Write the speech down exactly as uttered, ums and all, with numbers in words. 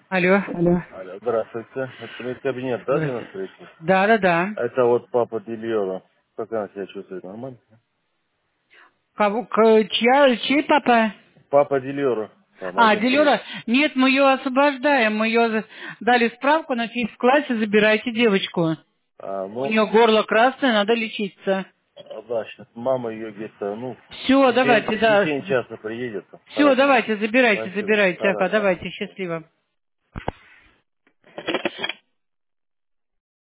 Алло. Алло. Алло, здравствуйте. Это медкабинет, да, Здравствуйте. девяносто третий? Да, да, да. Это вот папа Дильора. Как она себя чувствует? Нормально? Кого, к- чья, чей папа? Папа Дильора. Там А, один три. Делера? Нет, мы ее освобождаем. Мы ее за- дали справку на физклассе, забирайте девочку. А, У ну, нее горло красное, надо лечиться. а, да, сейчас мама ее где-то, ну, в Все, течение, давайте, в да. течение часа приедет. Все, Хорошо. давайте, забирайте, Спасибо. забирайте. Ага, Хорошо. давайте, счастливо.